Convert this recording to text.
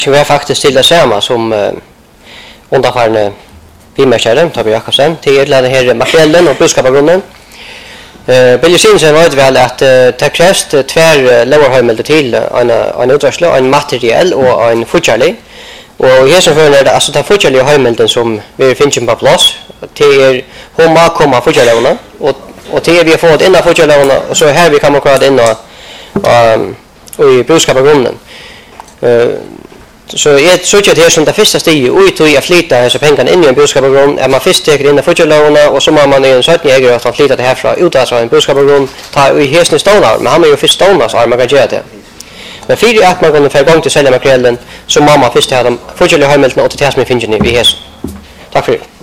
Vi är faktiskt till det samma som undanfarande vimärkare, Tobi Jakobsen, till den här makrellen och buskapagrunden. Billy Sinsen vet väl att det krävs tvär lowerhöjmälder till en utrörsle, en materiell och en futjarlig. Och här som för det alltså den futjarliga höjmälden som vi finner på plats till hon må komma futjarlåna och till vi har fått innan futjarlåna och så här vi kan man klara in och i buskapagrunden. Så jag söker det här som det första steget ut och jag flyttar så pengarna in i en buskapaggrund. Är man först tar in i futjarlåna och så må man i en 17 ägare att flytta det härifrån ut alltså en buskapaggrund ta i hästen stonar men han är ju först stonar så man kan göra det. Men för att man kan få igång till sälja makrellen så må man först ha de futjarliga höjmälterna och till det som finns i hästen. Tack för det.